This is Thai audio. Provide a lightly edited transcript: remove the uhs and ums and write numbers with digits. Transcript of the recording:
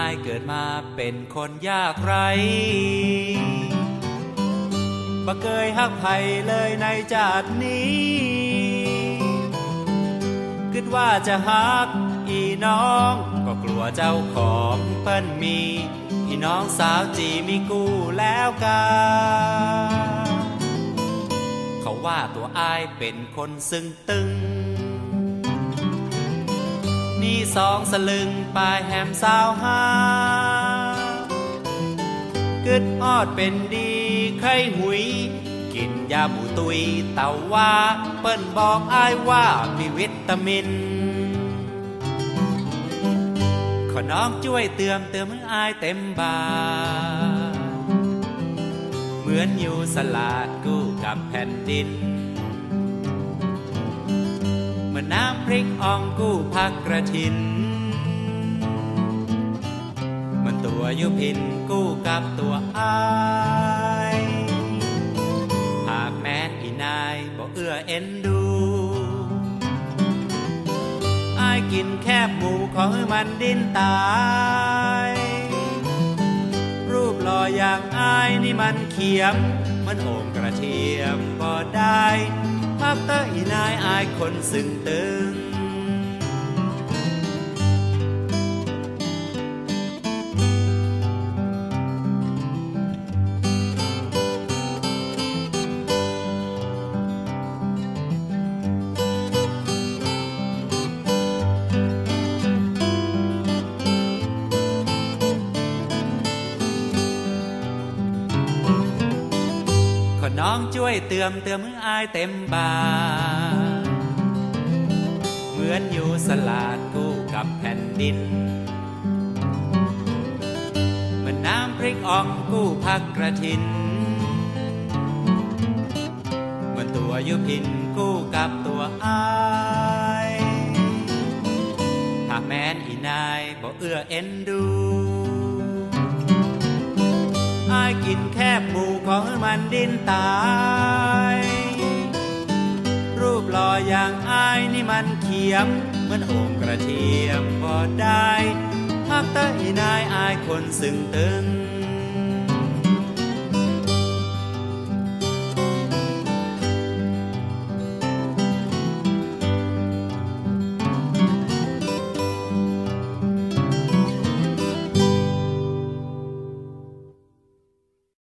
ายเกิดมาเป็นคนยากไร้บ่เคยฮักไผเลยในชาตินี้คิดว่าจะฮักอีน้องก็กลัวเจ้าของเปิ้นมีอีน้องสาวจีมีกู้แล้วกาเขาว่าตัวอ้ายเป็นคนซึ้งตึงนี่สองสลึงปลายแหมสาวหากึดออดเป็นดีไข้หุยกินยาบูตุยเต่าว่าเปิ้นบอกอ้ายว่ามีวิตามินขอน้องช่วยเติมมืออ้ายเต็มบาเหมือนอยู่สลาดกู้กับแผ่นดินเหมือนน้ำพริกอ่องกู้ผักกระถินเหมือนตัวยุพินกู้กับตัวอ้ายหากแม้นอีนายบ่เอื้อเอ็นดูอ้ายกินแคบหมูขอให้มันดิ้นตายรูปหล่ออย่างอ้ายนี่มันเขียมมันโอ่งกระเทียมบ่ได้พักเตออีนายอายคนซึ้งตึงน้องช่วยเติมมืออ้ายเต็มบาเหมือนอยู่สลาดกู้กับแผ่นดินเหมือนน้ำพริกอ่องกู้ผักกระถินเหมือนตัวยุพินกู้กับตัวอ้ายหากแม้นอีนายบ่เอื้อเอ็นดูอ้ายกินแคบหมูขอให้มันดิ้นตายรูปหล่ออย่างอ้ายนี่มันเขียมเหมือนโอ่งกระเทียมบ่ได้ฮักเตออีนายอ้ายคนซึ้งตึง